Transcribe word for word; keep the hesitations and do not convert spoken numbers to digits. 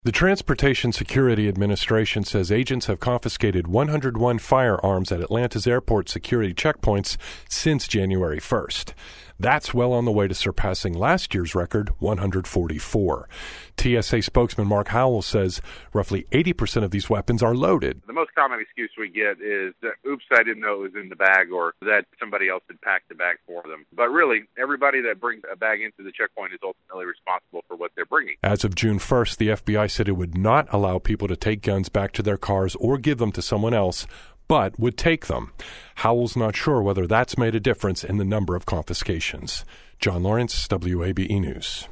The Transportation Security Administration says agents have confiscated one hundred one firearms at Atlanta's airport security checkpoints since January first. That's well on the way to surpassing last year's record, one hundred forty-four. T S A spokesman Mark Howell says roughly eighty percent of these weapons are loaded. The most common excuse we get is, that, oops, I didn't know it was in the bag, or that somebody else had packed the bag for them. But really, everybody that brings a bag into the checkpoint is ultimately responsible for what they're bringing. As of June first, the F B I said it would not allow people to take guns back to their cars or give them to someone else, but would take them. Howell's not sure whether that's made a difference in the number of confiscations. John Lawrence, W A B E News.